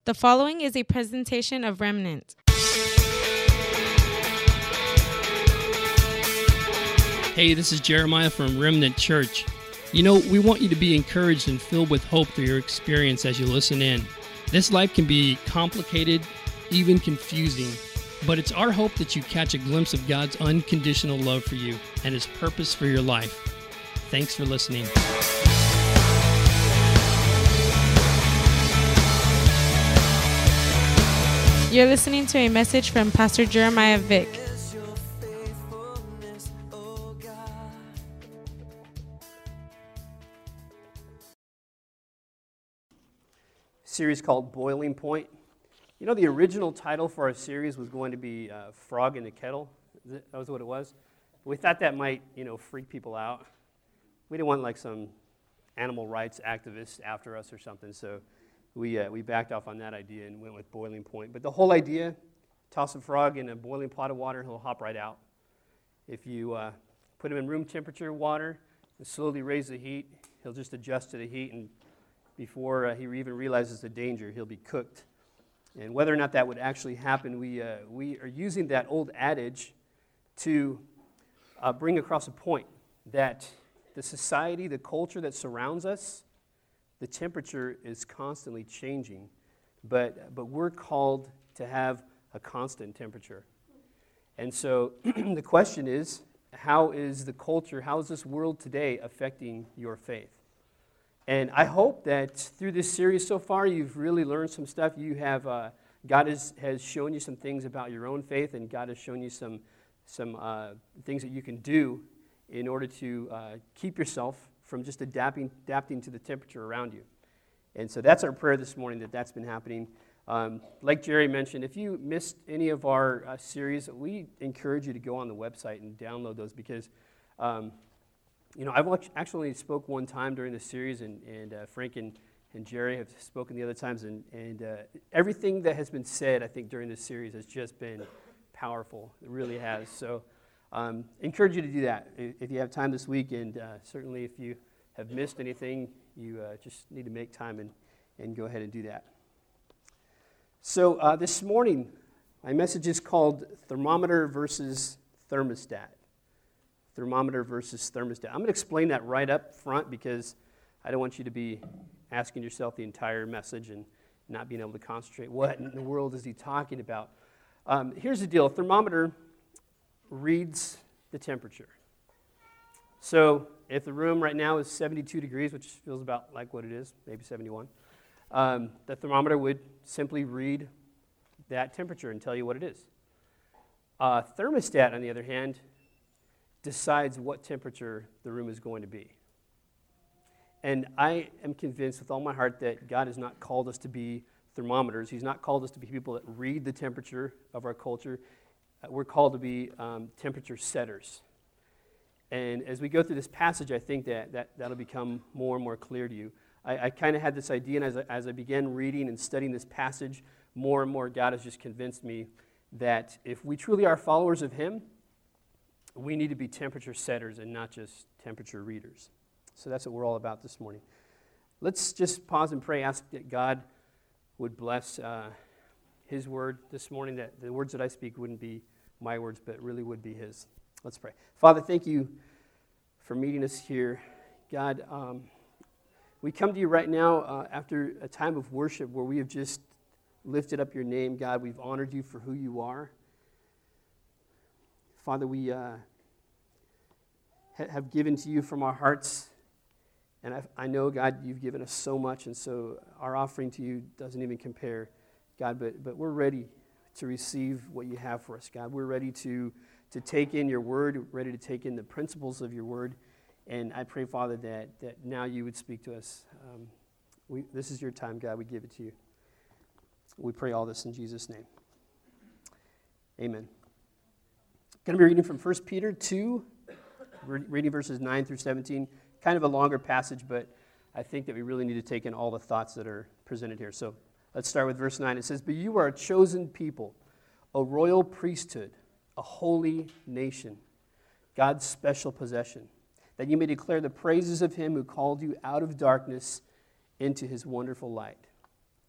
The following is a presentation of Remnant. Hey, this is Jeremiah from Remnant Church. You know, we want you to be encouraged and filled with hope through your experience as you listen in. This life can be complicated, even confusing, but it's our hope that you catch a glimpse of God's unconditional love for you and His purpose for your life. Thanks for listening. You're listening to a message from Pastor Jeremiah Vick. Series called Boiling Point. You know, the original title for our series was going to be Frog in the Kettle. That was what it was. But we thought that might, freak people out. We didn't want like some animal rights activists after us or something, so we backed off on that idea and went with Boiling Point. But the whole idea, toss a frog in a boiling pot of water, he'll hop right out. If you put him in room temperature water and slowly raise the heat, he'll just adjust to the heat, and before he even realizes the danger, he'll be cooked. And whether or not that would actually happen, we are using that old adage to bring across a point that the society, the culture that surrounds us, the temperature is constantly changing, but we're called to have a constant temperature. And so the question is, how is the culture, how is this world today affecting your faith? And I hope that through this series so far, you've really learned some stuff. You have, God has shown you some things about your own faith, and God has shown you some things that you can do in order to keep yourself from just adapting to the temperature around you. And so that's our prayer this morning, that's been happening. Like Jerry mentioned, if you missed any of our series, we encourage you to go on the website and download those because, I've actually spoke one time during the series, and Frank and Jerry have spoken the other times, and everything that has been said, I think, during this series has just been powerful. It really has. So encourage you to do that if you have time this week, and certainly if you have missed anything, you just need to make time and go ahead and do that. So this morning, my message is called Thermometer versus Thermostat. Thermometer versus thermostat. I'm going to explain that right up front because I don't want you to be asking yourself the entire message and not being able to concentrate. What in the world is he talking about? Here's the deal. A thermometer reads the temperature. So if the room right now is 72 degrees, which feels about like what it is, maybe 71, the thermometer would simply read that temperature and tell you what it is. A thermostat, on the other hand, decides what temperature the room is going to be. And I am convinced with all my heart that God has not called us to be thermometers. He's not called us to be people that read the temperature of our culture. We're called to be temperature setters. And as we go through this passage, I think that'll become more and more clear to you. I kind of had this idea, and as I began reading and studying this passage, more and more God has just convinced me that if we truly are followers of Him, we need to be temperature setters and not just temperature readers. So that's what we're all about this morning. Let's just pause and pray, ask that God would bless His word this morning, that the words that I speak wouldn't be my words, but really would be His. Let's pray. Father, thank you for meeting us here. God, we come to you right now after a time of worship where we have just lifted up your name. God, we've honored you for who you are. Father, we have given to you from our hearts, and I know, God, you've given us so much, and so our offering to you doesn't even compare, God, but we're ready to receive what you have for us, God. We're ready to take in your word, ready to take in the principles of your word, and I pray, Father, that now you would speak to us. This is your time, God. We give it to you. We pray all this in Jesus' name. Amen. Going to be reading from 1 Peter 2, reading verses 9 through 17. Kind of a longer passage, but I think that we really need to take in all the thoughts that are presented here. So let's start with verse 9. It says, "But you are a chosen people, a royal priesthood, a holy nation, God's special possession, that you may declare the praises of Him who called you out of darkness into His wonderful light.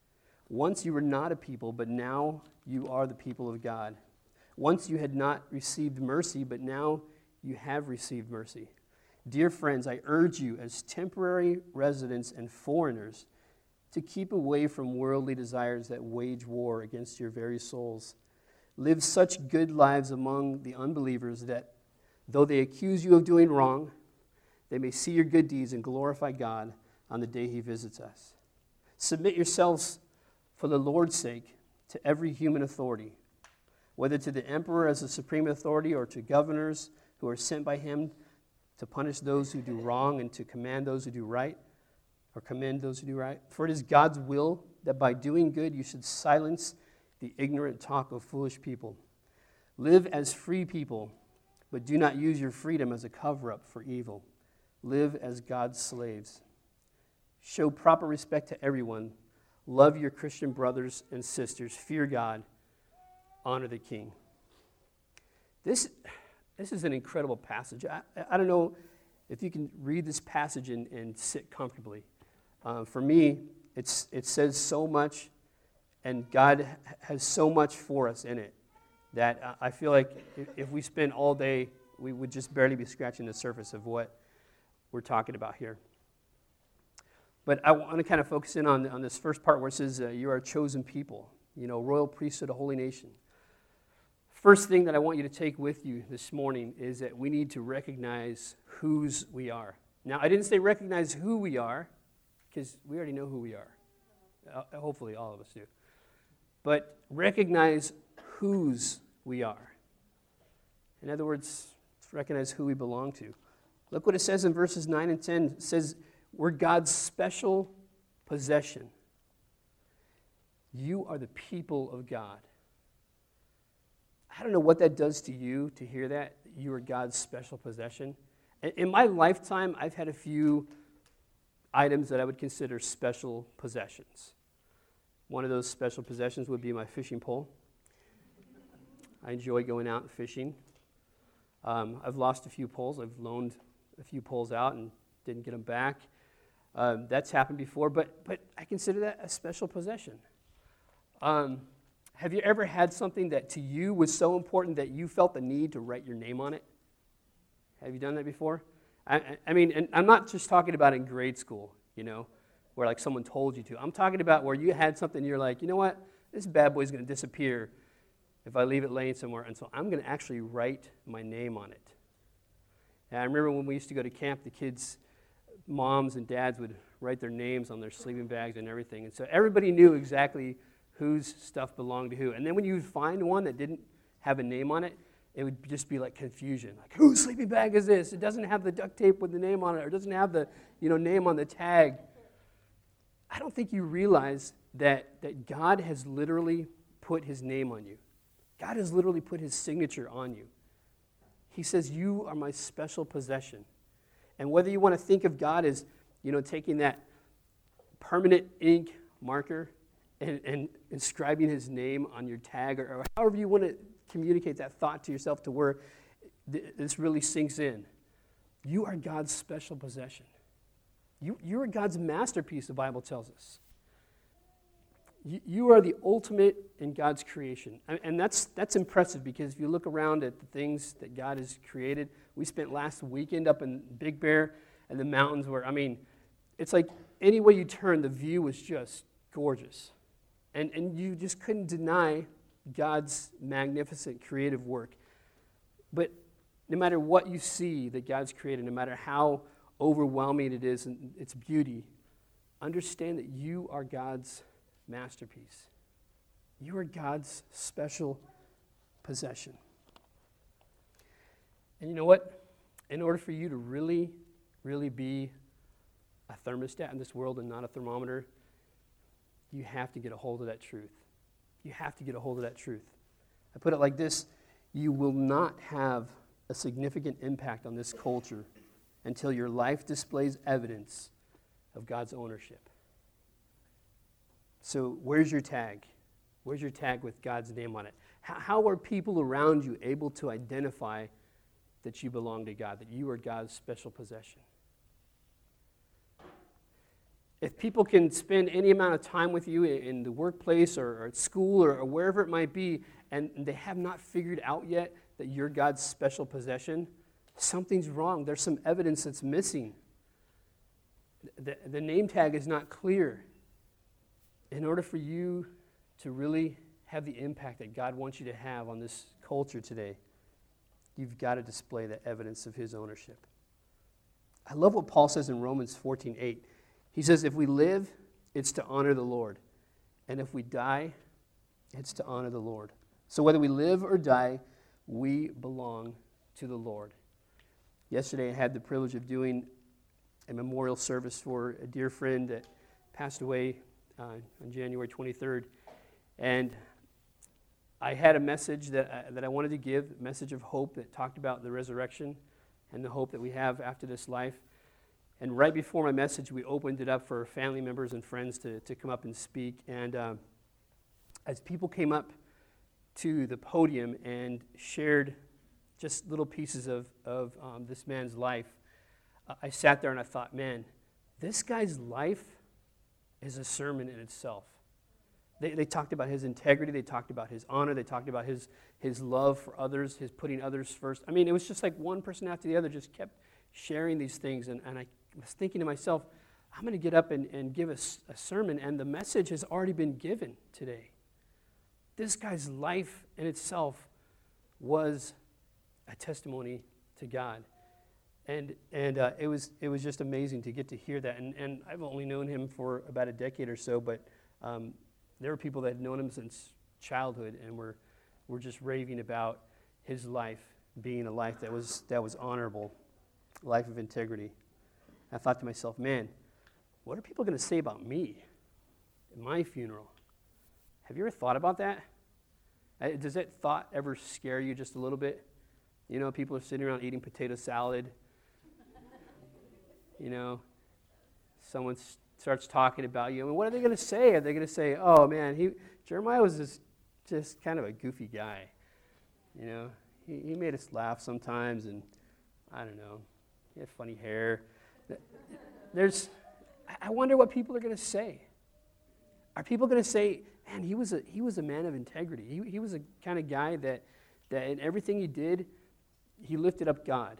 Once you were not a people, but now you are the people of God. Once you had not received mercy, but now you have received mercy. Dear friends, I urge you as temporary residents and foreigners to keep away from worldly desires that wage war against your very souls. Live such good lives among the unbelievers that, though they accuse you of doing wrong, they may see your good deeds and glorify God on the day he visits us. Submit yourselves for the Lord's sake to every human authority, whether to the emperor as the supreme authority or to governors who are sent by him to punish those who do wrong and to command those who do right, or commend those who do right. For it is God's will that by doing good you should silence the ignorant talk of foolish people. Live as free people, but do not use your freedom as a cover-up for evil. Live as God's slaves. Show proper respect to everyone. Love your Christian brothers and sisters. Fear God. Honor the king. This is an incredible passage. I don't know if you can read this passage and sit comfortably. For me, it says so much, and God has so much for us in it that I feel like if we spend all day, we would just barely be scratching the surface of what we're talking about here. But I want to kind of focus in on this first part where it says, you are a chosen people, royal priesthood, a holy nation. First thing that I want you to take with you this morning is that we need to recognize whose we are. Now, I didn't say recognize who we are, because we already know who we are. Hopefully all of us do. But recognize whose we are. In other words, recognize who we belong to. Look what it says in verses 9 and 10. It says, we're God's special possession. You are the people of God. I don't know what that does to you to hear that. You are God's special possession. In my lifetime, I've had a few items that I would consider special possessions. One of those special possessions would be my fishing pole. I enjoy going out and fishing. I've lost a few poles. I've loaned a few poles out and didn't get them back. That's happened before, but I consider that a special possession. Have you ever had something that to you was so important that you felt the need to write your name on it? Have you done that before? I mean, and I'm not just talking about in grade school, where like someone told you to. I'm talking about where you had something and you're like, you know what? This bad boy's going to disappear if I leave it laying somewhere, and so I'm going to actually write my name on it. And I remember when we used to go to camp, the kids' moms and dads would write their names on their sleeping bags and everything, and so everybody knew exactly whose stuff belonged to who. And then when you would find one that didn't have a name on it, it would just be like confusion. Like, whose sleeping bag is this? It doesn't have the duct tape with the name on it, or it doesn't have the name on the tag. I don't think you realize that God has literally put his name on you. God has literally put his signature on you. He says, you are my special possession. And whether you want to think of God as, taking that permanent ink marker and inscribing his name on your tag, or however you want to communicate that thought to yourself to where this really sinks in. You are God's special possession. You are God's masterpiece, the Bible tells us. You are the ultimate in God's creation. And that's impressive, because if you look around at the things that God has created, we spent last weekend up in Big Bear and the mountains where, it's like any way you turn, the view was just gorgeous. And you just couldn't deny God's magnificent creative work. But no matter what you see that God's created, no matter how overwhelming it is and its beauty, understand that you are God's masterpiece. You are God's special possession. And you know what? In order for you to really, really be a thermostat in this world and not a thermometer, you have to get a hold of that truth. You have to get a hold of that truth. I put it like this: you will not have a significant impact on this culture until your life displays evidence of God's ownership. So where's your tag? Where's your tag with God's name on it? How are people around you able to identify that you belong to God, that you are God's special possession? If people can spend any amount of time with you in the workplace or at school or wherever it might be, and they have not figured out yet that you're God's special possession, something's wrong. There's some evidence that's missing. The name tag is not clear. In order for you to really have the impact that God wants you to have on this culture today, you've got to display the evidence of his ownership. I love what Paul says in Romans 14:8. He says, if we live, it's to honor the Lord. And if we die, it's to honor the Lord. So whether we live or die, we belong to the Lord. Yesterday I had the privilege of doing a memorial service for a dear friend that passed away on January 23rd. And I had a message that I wanted to give, a message of hope that talked about the resurrection and the hope that we have after this life. And right before my message, we opened it up for family members and friends to come up and speak. And as people came up to the podium and shared just little pieces of this man's life, I sat there and I thought, man, this guy's life is a sermon in itself. They talked about his integrity, they talked about his honor, they talked about his love for others, his putting others first. I mean, it was just like one person after the other just kept sharing these things. And I was thinking to myself, I'm going to get up and give a sermon, and the message has already been given today. This guy's life in itself was a testimony to God. And it was just amazing to get to hear that. And I've only known him for about a decade or so, but there were people that had known him since childhood and were just raving about his life being a life that was honorable, a life of integrity. I thought to myself, man, what are people going to say about me at my funeral? Have you ever thought about that? Does that thought ever scare you just a little bit? You know, people are sitting around eating potato salad. You know, someone starts talking about you. I mean, what are they going to say? Are they going to say, oh, man, Jeremiah was just kind of a goofy guy. You know, he made us laugh sometimes, and I don't know, he had funny hair. I wonder what people are going to say. Are people going to say, man, he was a man of integrity. He was a kind of guy that in everything he did, he lifted up God.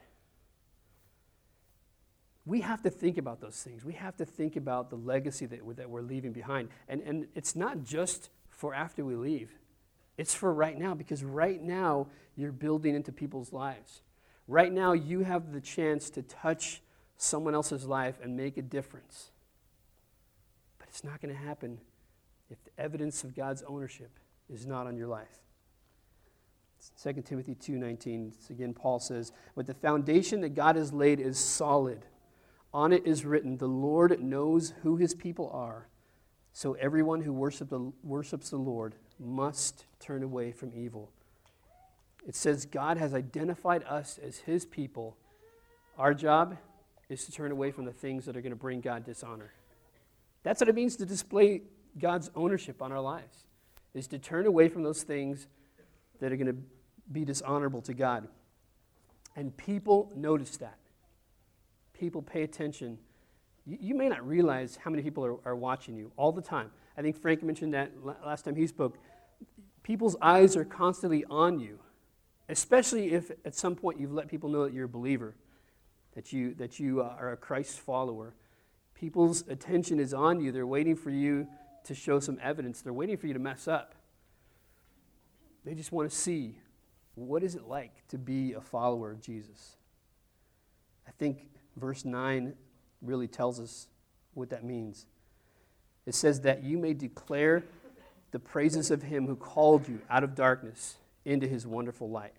We have to think about those things. We have to think about the legacy that we're leaving behind. And it's not just for after we leave. It's for right now, because right now you're building into people's lives. Right now you have the chance to touch someone else's life and make a difference. But it's not going to happen if the evidence of God's ownership is not on your life. 2 Timothy 2:19, again, Paul says, but the foundation that God has laid is solid. On it is written, the Lord knows who his people are, so everyone who worships the Lord must turn away from evil. It says God has identified us as his people. Our job is to turn away from the things that are going to bring God dishonor. That's what it means to display God's ownership on our lives, is to turn away from those things that are going to be dishonorable to God. And people notice that. People pay attention. You may not realize how many people are watching you all the time. I think Frank mentioned that last time he spoke. People's eyes are constantly on you, especially if at some point you've let people know that you're a believer, that you are a Christ follower. People's attention is on you. They're waiting for you to show some evidence. They're waiting for you to mess up. They just want to see, what is it like to be a follower of Jesus? I think verse 9 really tells us what that means. It says that you may declare the praises of him who called you out of darkness into his wonderful light.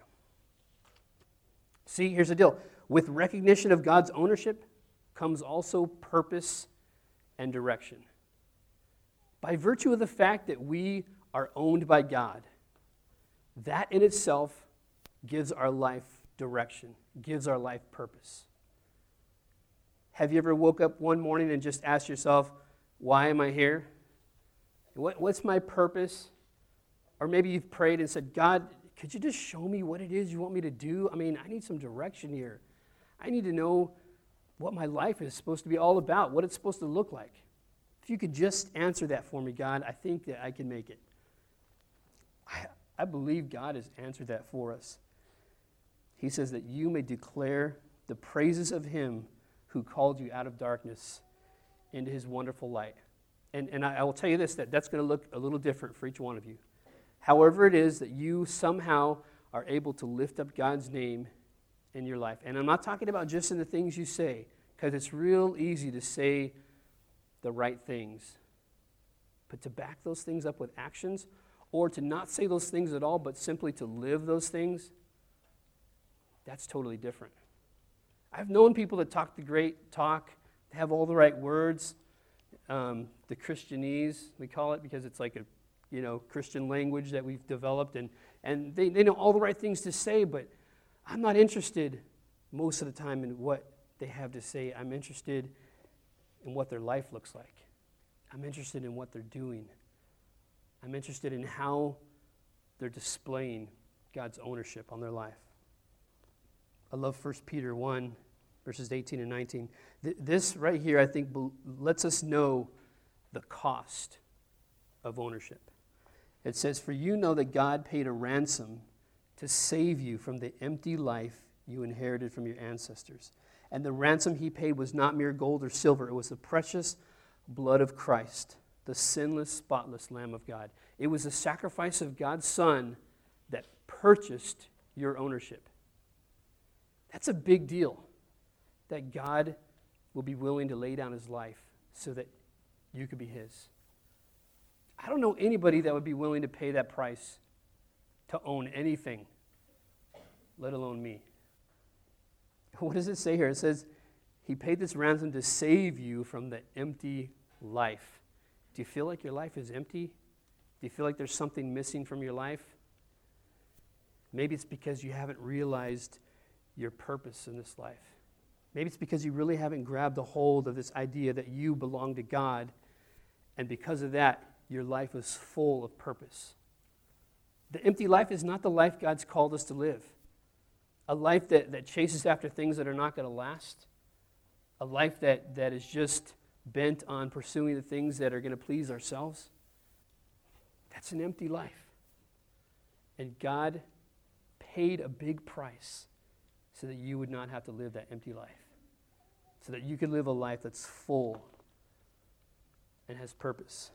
See, here's the deal. With recognition of God's ownership comes also purpose and direction. By virtue of the fact that we are owned by God, that in itself gives our life direction, gives our life purpose. Have you ever woke up one morning and just asked yourself, why am I here? What's my purpose? Or maybe you've prayed and said, God, could you just show me what it is you want me to do? I mean, I need some direction here. I need to know what my life is supposed to be all about, what it's supposed to look like. If you could just answer that for me, God, I think that I can make it. I believe God has answered that for us. He says that you may declare the praises of him who called you out of darkness into his wonderful light. And I will tell you this, that's going to look a little different for each one of you. However it is that you somehow are able to lift up God's name in your life. And I'm not talking about just in the things you say, because it's real easy to say the right things. But to back those things up with actions, or to not say those things at all, but simply to live those things, that's totally different. I've known people that talk the great talk, have all the right words, the Christianese, we call it, because it's like a Christian language that we've developed, and they know all the right things to say, but I'm not interested most of the time in what they have to say. I'm interested in what their life looks like. I'm interested in what they're doing. I'm interested in how they're displaying God's ownership on their life. I love 1 Peter 1, verses 18 and 19. This right here, I think, lets us know the cost of ownership. It says, "For you know that God paid a ransom to save you from the empty life you inherited from your ancestors. And the ransom he paid was not mere gold or silver. It was the precious blood of Christ, the sinless, spotless Lamb of God. It was the sacrifice of God's Son that purchased your ownership." That's a big deal, that God will be willing to lay down his life so that you could be his. I don't know anybody that would be willing to pay that price to own anything, let alone me. What does it say here? It says, he paid this ransom to save you from the empty life. Do you feel like your life is empty? Do you feel like there's something missing from your life? Maybe it's because you haven't realized your purpose in this life. Maybe it's because you really haven't grabbed a hold of this idea that you belong to God, and because of that, your life is full of purpose. The empty life is not the life God's called us to live. A life that chases after things that are not going to last. A life that is just bent on pursuing the things that are going to please ourselves. That's an empty life. And God paid a big price so that you would not have to live that empty life. So that you could live a life that's full and has purpose.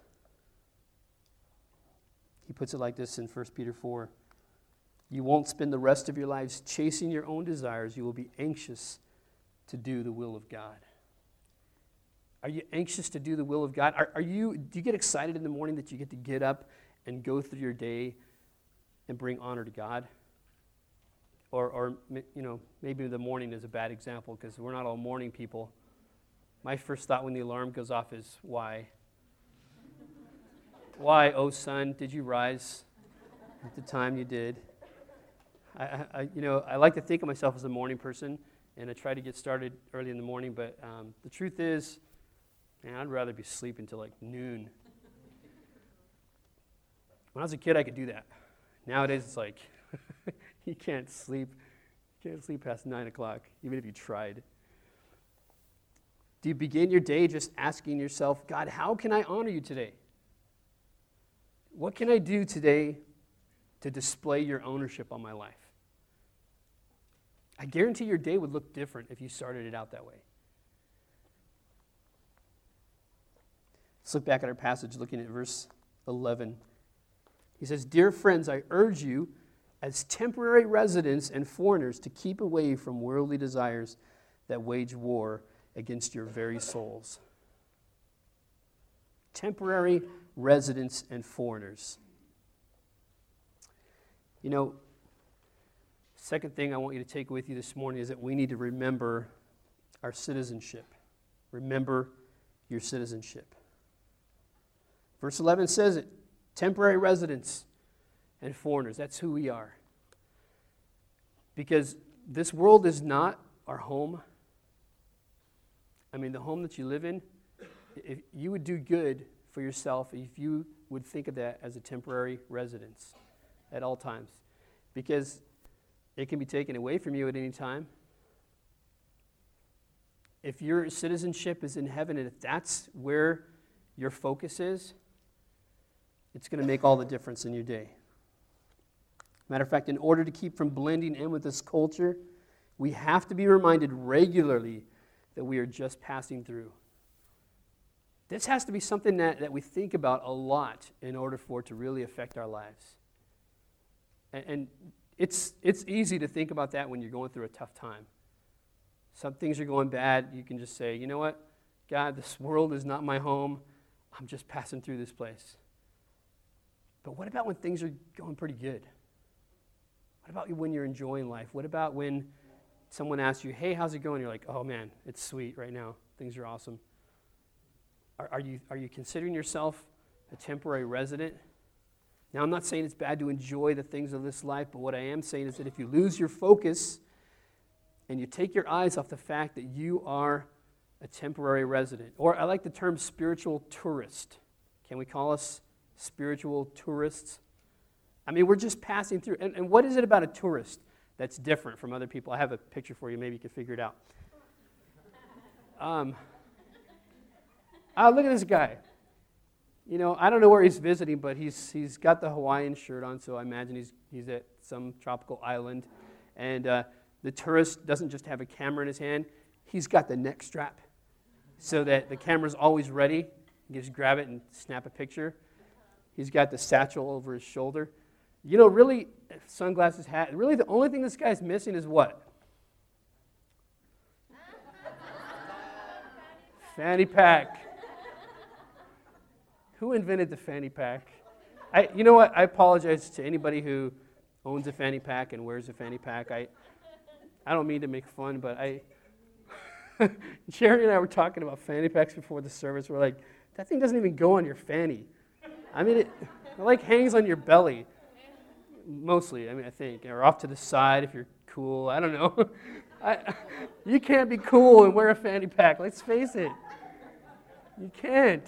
He puts it like this in 1 Peter 4. You won't spend the rest of your lives chasing your own desires. You will be anxious to do the will of God. Are you anxious to do the will of God? Do you get excited in the morning that you get to get up and go through your day and bring honor to God? Or maybe the morning is a bad example because we're not all morning people. My first thought when the alarm goes off is, why? Why, oh son, did you rise at the time you did? I like to think of myself as a morning person, and I try to get started early in the morning, but the truth is, man, I'd rather be sleeping till like noon. When I was a kid, I could do that. Nowadays, it's like, you can't sleep past 9 o'clock, even if you tried. Do you begin your day just asking yourself, God, how can I honor you today? What can I do today to display your ownership on my life? I guarantee your day would look different if you started it out that way. Let's look back at our passage, looking at verse 11. He says, "Dear friends, I urge you, as temporary residents and foreigners, to keep away from worldly desires that wage war against your very souls." Temporary residents and foreigners. Second thing I want you to take with you this morning is that we need to remember our citizenship. Remember your citizenship. Verse 11 says it, temporary residents and foreigners. That's who we are. Because this world is not our home. I mean, the home that you live in, if you would do good for yourself if you would think of that as a temporary residence at all times. Because it can be taken away from you at any time. If your citizenship is in heaven, and if that's where your focus is, it's going to make all the difference in your day. Matter of fact, in order to keep from blending in with this culture, we have to be reminded regularly that we are just passing through. This has to be something that we think about a lot in order for it to really affect our lives. And it's easy to think about that when you're going through a tough time. Some things are going bad, you can just say, you know what? God, this world is not my home. I'm just passing through this place. But what about when things are going pretty good? What about when you're enjoying life? What about when someone asks you, hey, how's it going? You're like, oh man, it's sweet right now. Things are awesome. Are you considering yourself a temporary resident? Now, I'm not saying it's bad to enjoy the things of this life, but what I am saying is that if you lose your focus and you take your eyes off the fact that you are a temporary resident, or I like the term spiritual tourist. Can we call us spiritual tourists? I mean, we're just passing through. And what is it about a tourist that's different from other people? I have a picture for you. Maybe you can figure it out. Look at this guy. You know, I don't know where he's visiting, but he's got the Hawaiian shirt on, so I imagine he's at some tropical island. And the tourist doesn't just have a camera in his hand. He's got the neck strap so that the camera's always ready. You just grab it and snap a picture. He's got the satchel over his shoulder. You know, really, sunglasses, hat, really the only thing this guy's missing is what? Fanny pack. Who invented the fanny pack? You know what? I apologize to anybody who owns a fanny pack and wears a fanny pack. I don't mean to make fun, but Jerry and I were talking about fanny packs before the service. We're like, that thing doesn't even go on your fanny. I mean, it like hangs on your belly. Mostly, I think, or off to the side if you're cool. I don't know. You can't be cool and wear a fanny pack. Let's face it. You can't.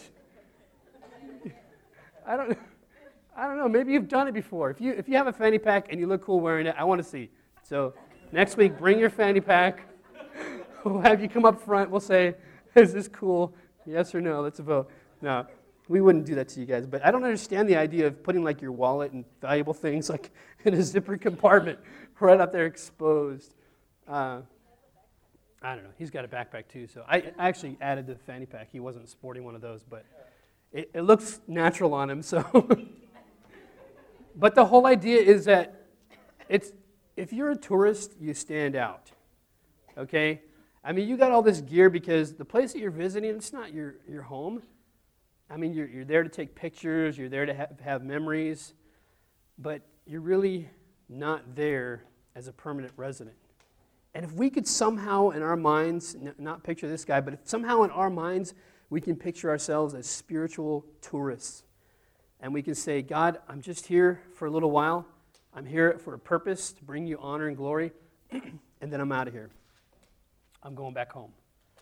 I don't know. Maybe you've done it before. If you have a fanny pack and you look cool wearing it, I want to see. So next week, bring your fanny pack. We'll have you come up front. We'll say, is this cool? Yes or no? Let's vote. No. We wouldn't do that to you guys, but I don't understand the idea of putting like your wallet and valuable things like in a zipper compartment right up there exposed. I don't know. He's got a backpack too, so I actually added the fanny pack. He wasn't sporting one of those, but it looks natural on him. So, but the whole idea is that if you're a tourist, you stand out. Okay, I mean you got all this gear because the place that you're visiting, it's not your home. I mean, you're there to take pictures, you're there to have memories, but you're really not there as a permanent resident. And if we could somehow in our minds, not picture this guy, but if somehow in our minds we can picture ourselves as spiritual tourists, and we can say, God, I'm just here for a little while, I'm here for a purpose, to bring you honor and glory, and then I'm out of here. I'm going back home.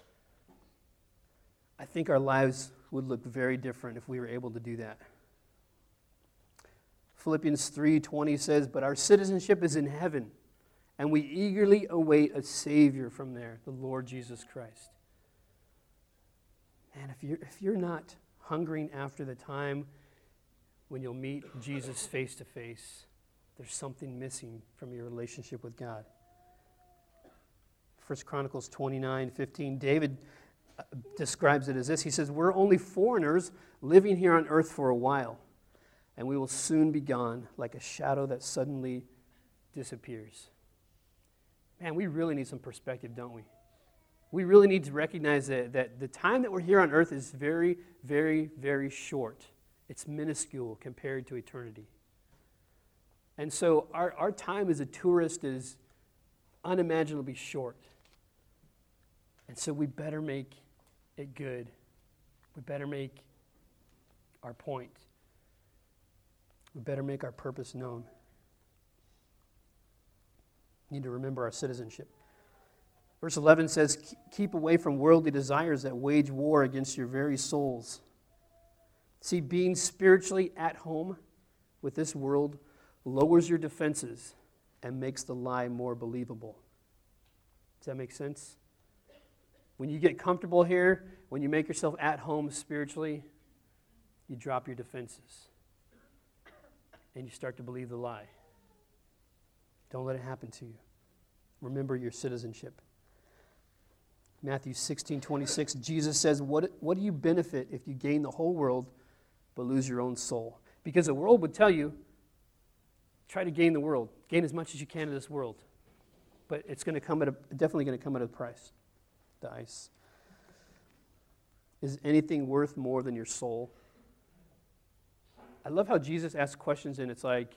I think our lives would look very different if we were able to do that. Philippians 3:20 says, but our citizenship is in heaven, and we eagerly await a Savior from there, the Lord Jesus Christ. And if you're not hungering after the time when you'll meet Jesus face to face, there's something missing from your relationship with God. 1 Chronicles 29:15, David describes it as this. He says, we're only foreigners living here on earth for a while, and we will soon be gone like a shadow that suddenly disappears. Man, we really need some perspective, don't we? We really need to recognize that the time that we're here on earth is very, very, very short. It's minuscule compared to eternity. And so our time as a tourist is unimaginably short. And so we better make it good. We better make our point. We better make our purpose known. We need to remember our citizenship. Verse 11 says, keep away from worldly desires that wage war against your very souls. See, being spiritually at home with this world lowers your defenses and makes the lie more believable. Does that make sense? When you get comfortable here, when you make yourself at home spiritually, you drop your defenses and you start to believe the lie. Don't let it happen to you. Remember your citizenship. Matthew 16:26, Jesus says, what do you benefit if you gain the whole world but lose your own soul? Because the world would tell you, try to gain the world. Gain as much as you can in this world. But it's going to come definitely going to come at a price. The ice. Is anything worth more than your soul? I love how Jesus asks questions and it's like,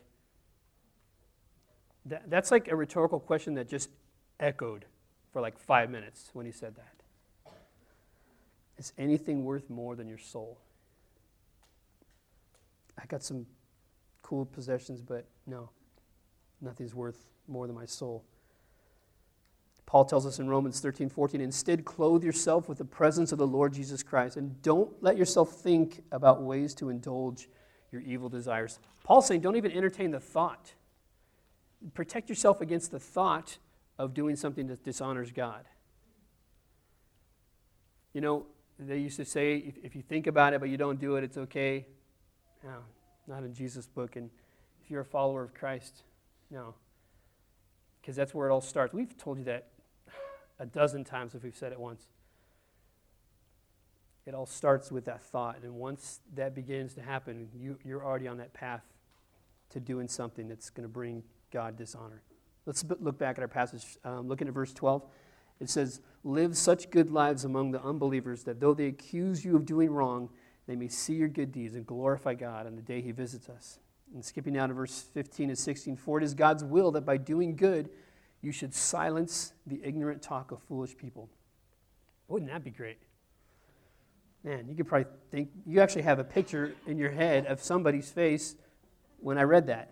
that's like a rhetorical question that just echoed for like 5 minutes when he said that. Is anything worth more than your soul? I got some cool possessions, but no, nothing's worth more than my soul. Paul tells us in Romans 13:14, instead clothe yourself with the presence of the Lord Jesus Christ, and don't let yourself think about ways to indulge your evil desires. Paul's saying don't even entertain the thought. Protect yourself against the thought of doing something that dishonors God. You know, they used to say, if you think about it but you don't do it, it's okay. No, not in Jesus' book. And if you're a follower of Christ, no. Because that's where it all starts. We've told you that a dozen times if we've said it once. It all starts with that thought. And once that begins to happen, you're already on that path to doing something that's going to bring God dishonor. Let's look back at our passage. Looking at verse 12. It says, live such good lives among the unbelievers that though they accuse you of doing wrong, they may see your good deeds and glorify God on the day he visits us. And skipping down to verse 15 and 16, for it is God's will that by doing good, you should silence the ignorant talk of foolish people. Wouldn't that be great? Man, you could probably think, you actually have a picture in your head of somebody's face when I read that.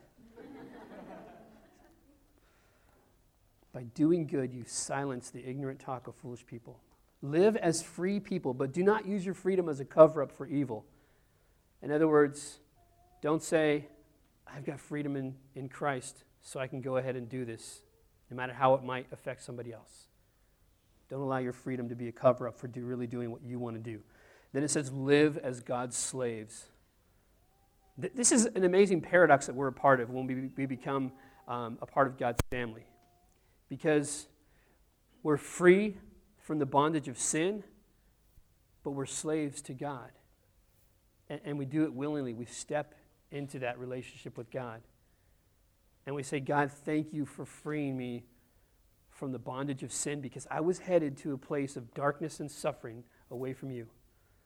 By doing good, you silence the ignorant talk of foolish people. Live as free people, but do not use your freedom as a cover-up for evil. In other words, don't say, I've got freedom in Christ, so I can go ahead and do this, no matter how it might affect somebody else. Don't allow your freedom to be a cover-up for really doing what you want to do. Then it says, live as God's slaves. This is an amazing paradox that we're a part of when we become a part of God's family. Because we're free from the bondage of sin, but we're slaves to God. And we do it willingly. We step into that relationship with God. And we say, God, thank you for freeing me from the bondage of sin because I was headed to a place of darkness and suffering away from you.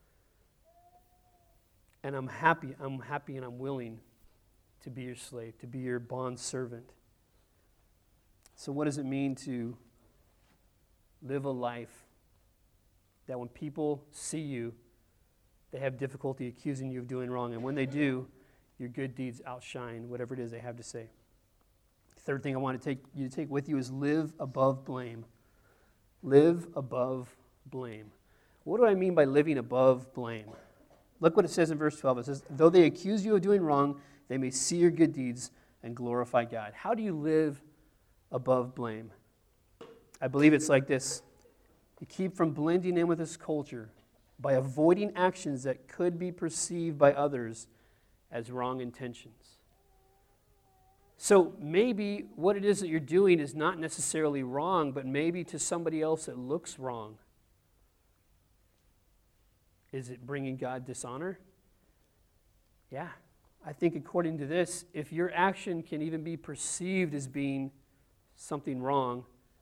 And I'm happy and I'm willing to be your slave, to be your bond servant. So what does it mean to live a life that when people see you, they have difficulty accusing you of doing wrong, and when they do, your good deeds outshine whatever it is they have to say? Third thing I want to take with you is live above blame. Live above blame. What do I mean by living above blame? Look what it says in verse 12. It says, though they accuse you of doing wrong, they may see your good deeds and glorify God. How do you live above blame? I believe it's like this. You keep from blending in with this culture by avoiding actions that could be perceived by others as wrong intentions. So maybe what it is that you're doing is not necessarily wrong, but maybe to somebody else it looks wrong. Is it bringing God dishonor? Yeah. I think according to this, if your action can even be perceived as being something wrong,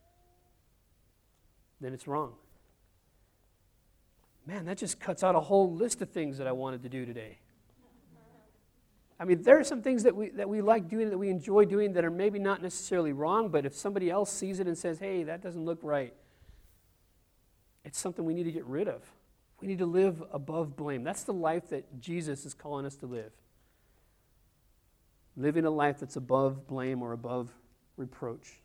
then it's wrong. Man, that just cuts out a whole list of things that I wanted to do today. I mean, there are some things that we like doing, that we enjoy doing, that are maybe not necessarily wrong, but if somebody else sees it and says, hey, that doesn't look right, it's something we need to get rid of. We need to live above blame. That's the life that Jesus is calling us to live. Living a life that's above blame or above reproach.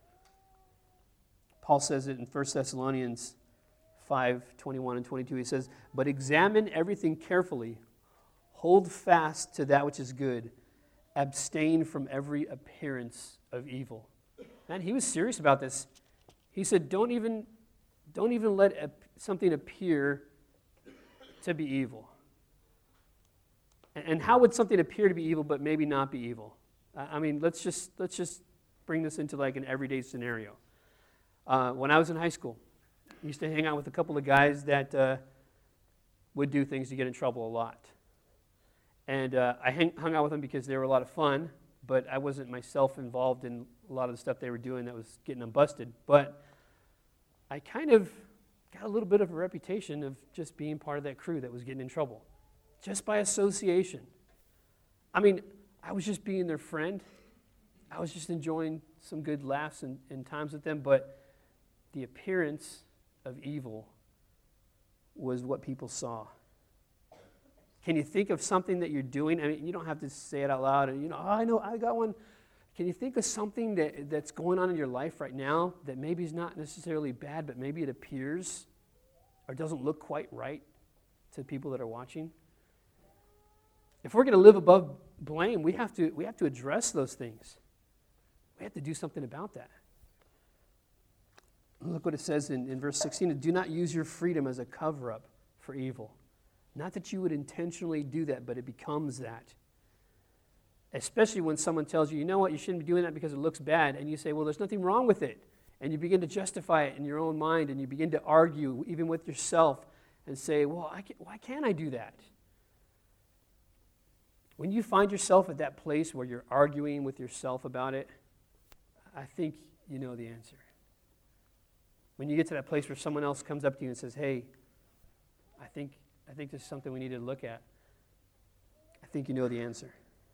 Paul says it in 1 Thessalonians 5:21 and 22. He says, but examine everything carefully. Hold fast to that which is good. Abstain from every appearance of evil. Man, he was serious about this. He said, don't even let something appear to be evil. And how would something appear to be evil but maybe not be evil? I mean, let's just bring this into like an everyday scenario. When I was in high school, I used to hang out with a couple of guys that would do things to get in trouble a lot. And I hung out with them because they were a lot of fun, but I wasn't myself involved in a lot of the stuff they were doing that was getting them busted. But I kind of got a little bit of a reputation of just being part of that crew that was getting in trouble, just by association. I mean, I was just being their friend. I was just enjoying some good laughs and times with them, but the appearance of evil was what people saw. Can you think of something that you're doing? I mean, you don't have to say it out loud. And, I know, I got one. Can you think of something that's going on in your life right now that maybe is not necessarily bad, but maybe it appears or doesn't look quite right to people that are watching? If we're going to live above blame, we have to address those things. We have to do something about that. Look what it says in verse 16. Do not use your freedom as a cover-up for evil. Not that you would intentionally do that, but it becomes that. Especially when someone tells you, you know what, you shouldn't be doing that because it looks bad. And you say, well, there's nothing wrong with it. And you begin to justify it in your own mind, and you begin to argue even with yourself and say, well, why can't I do that? When you find yourself at that place where you're arguing with yourself about it, I think you know the answer. When you get to that place where someone else comes up to you and says, hey, I think this is something we need to look at, I think you know the answer.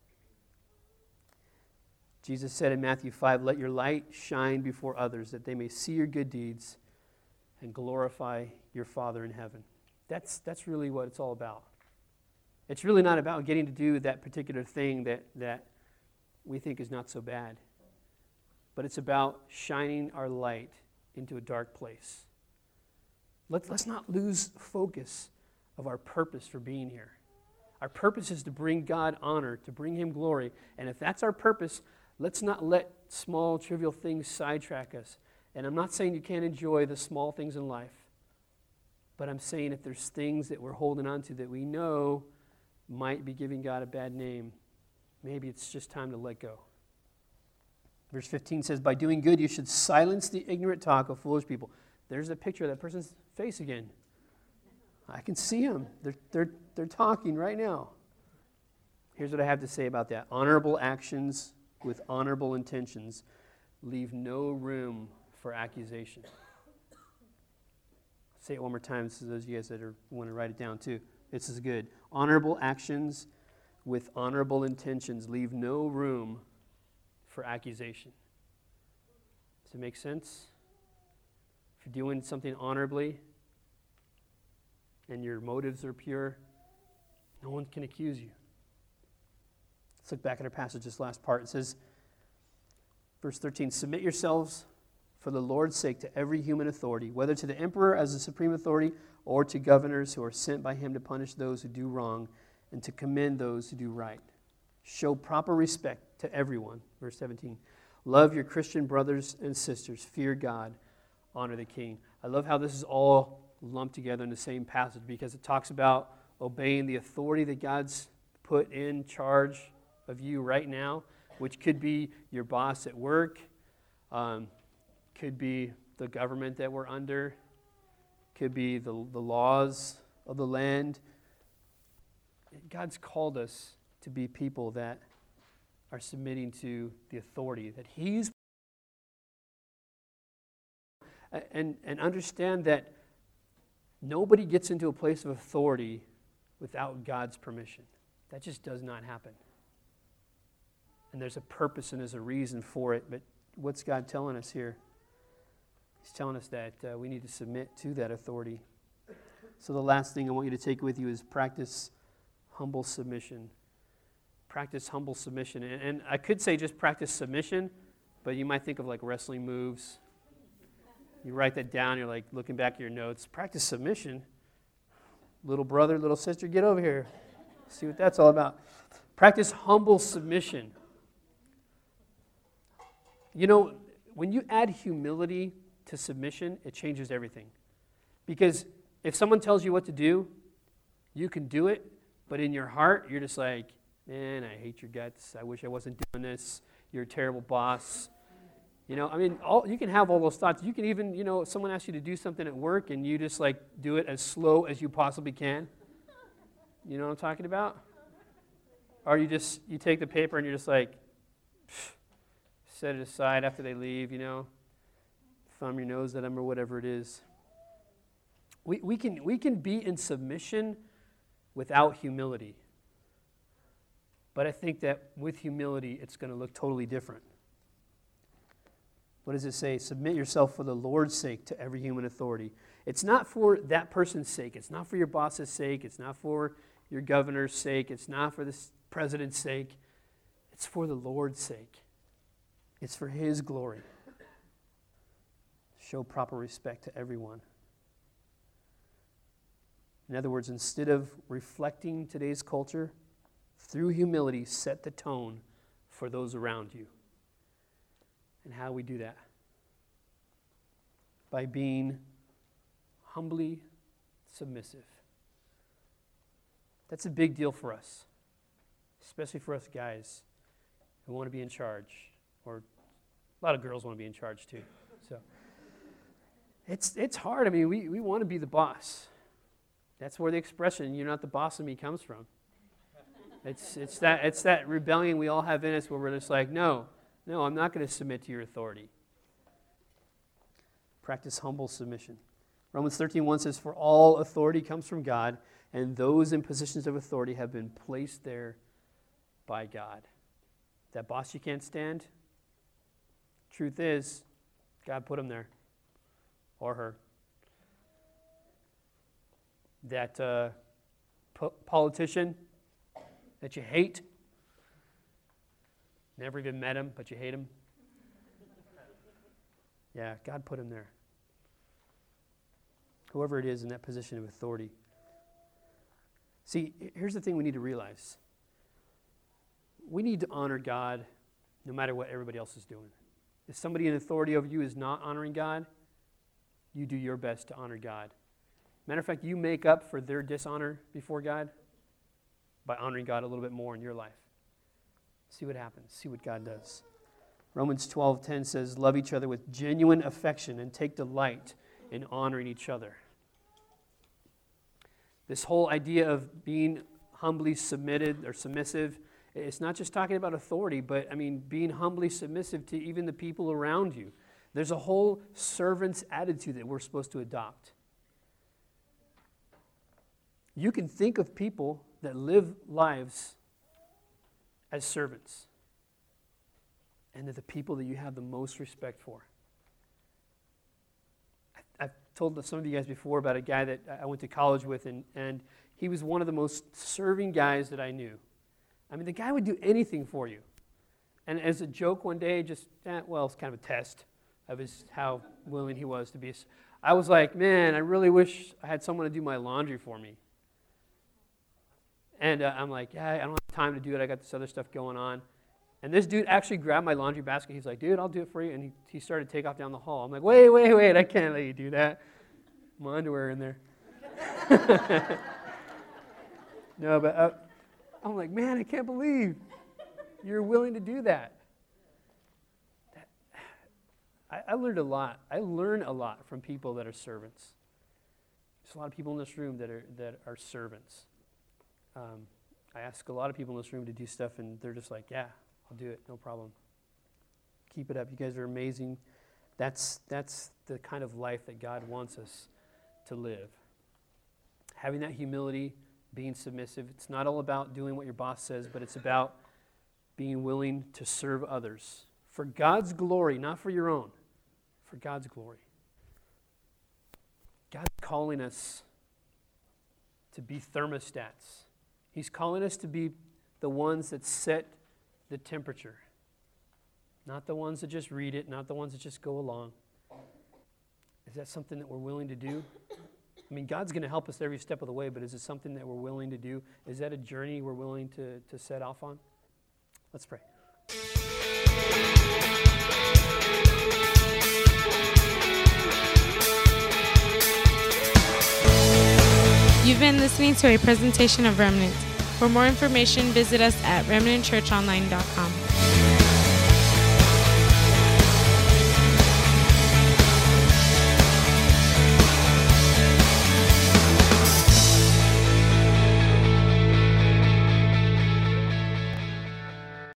Jesus said in Matthew 5, let your light shine before others that they may see your good deeds and glorify your Father in heaven. That's really what it's all about. It's really not about getting to do that particular thing that we think is not so bad, but it's about shining our light into a dark place. Let's not lose focus of our purpose for being here. Our purpose is to bring God honor, to bring Him glory, and if that's our purpose, let's not let small, trivial things sidetrack us. And I'm not saying you can't enjoy the small things in life, but I'm saying if there's things that we're holding on to that we know might be giving God a bad name, maybe it's just time to let go. Verse 15 says, by doing good you should silence the ignorant talk of foolish people. There's a picture of that person's face again. I can see them. They're talking right now. Here's what I have to say about that. Honorable actions with honorable intentions leave no room for accusation. Say it one more time so those of you guys that want to write it down too. This is good. Honorable actions with honorable intentions leave no room for accusation. Does it make sense? If you're doing something honorably and your motives are pure, no one can accuse you. Let's look back at our passage, this last part. It says, verse 13, submit yourselves for the Lord's sake to every human authority, whether to the emperor as the supreme authority or to governors who are sent by him to punish those who do wrong and to commend those who do right. Show proper respect to everyone. Verse 17, love your Christian brothers and sisters, fear God, honor the king. I love how this is all lumped together in the same passage because it talks about obeying the authority that God's put in charge of you right now, which could be your boss at work, could be the government that we're under, could be the laws of the land. God's called us to be people that are submitting to the authority that He's and understand that nobody gets into a place of authority without God's permission. That just does not happen. And there's a purpose and there's a reason for it. But what's God telling us here? He's telling us that we need to submit to that authority. So the last thing I want you to take with you is practice humble submission. Practice humble submission. And I could say just practice submission, but you might think of like wrestling moves. You write that down, you're like looking back at your notes. Practice submission. Little brother, little sister, get over here. See what that's all about. Practice humble submission. You know, when you add humility to submission, it changes everything. Because if someone tells you what to do, you can do it, But in your heart, you're just like, man, I hate your guts. I wish I wasn't doing this. You're a terrible boss. You know, I mean, you can have all those thoughts. You can even, someone asks you to do something at work and you just like do it as slow as you possibly can. You know what I'm talking about? Or you take the paper and you're just like, set it aside after they leave, thumb your nose at them or whatever it is. We can be in submission without humility. But I think that with humility, it's going to look totally different. What does it say? Submit yourself for the Lord's sake to every human authority. It's not for that person's sake. It's not for your boss's sake. It's not for your governor's sake. It's not for the president's sake. It's for the Lord's sake. It's for His glory. Show proper respect to everyone. In other words, instead of reflecting today's culture, through humility, set the tone for those around you. And how do we do that? By being humbly submissive. That's a big deal for us, especially for us guys who want to be in charge, or a lot of girls want to be in charge too. So it's hard. I mean, we want to be the boss. That's where the expression "you're not the boss of me" comes from. It's that rebellion we all have in us where we're just like, no, I'm not going to submit to your authority. Practice humble submission. Romans 13:1 says, "For all authority comes from God, and those in positions of authority have been placed there by God." That boss you can't stand, truth is, God put him there, or her. That politician that you hate, never even met him, but you hate him. Yeah, God put him there. Whoever it is in that position of authority. See, here's the thing we need to realize. We need to honor God no matter what everybody else is doing. If somebody in authority over you is not honoring God, you do your best to honor God. Matter of fact, you make up for their dishonor before God by honoring God a little bit more in your life. See what happens. See what God does. Romans 12:10 says, "Love each other with genuine affection and take delight in honoring each other." This whole idea of being humbly submitted or submissive, it's not just talking about authority, but being humbly submissive to even the people around you. There's a whole servant's attitude that we're supposed to adopt. You can think of people that live lives as servants, and they're the people that you have the most respect for. I've told some of you guys before about a guy that I went to college with, and he was one of the most serving guys that I knew. The guy would do anything for you. And as a joke one day, it's kind of a test of how willing he was to be. I was like, man, I really wish I had someone to do my laundry for me. And I'm like, yeah, I don't have time to do it. I got this other stuff going on. And this dude actually grabbed my laundry basket. He's like, dude, I'll do it for you. And he started to take off down the hall. I'm like, wait, I can't let you do that. My underwear in there. No, but I'm like, man, I can't believe you're willing to do that. I learned a lot. I learn a lot from people that are servants. There's a lot of people in this room that are servants. I ask a lot of people in this room to do stuff, and they're just like, yeah, I'll do it, no problem. Keep it up. You guys are amazing. That's the kind of life that God wants us to live. Having that humility, being submissive. It's not all about doing what your boss says, but it's about being willing to serve others for God's glory, not for your own, for God's glory. God's calling us to be thermostats. He's calling us to be the ones that set the temperature, not the ones that just read it, not the ones that just go along. Is that something that we're willing to do? God's going to help us every step of the way, but is it something that we're willing to do? Is that a journey we're willing to set off on? Let's pray. You've been listening to a presentation of Remnant. For more information, visit us at remnantchurchonline.com.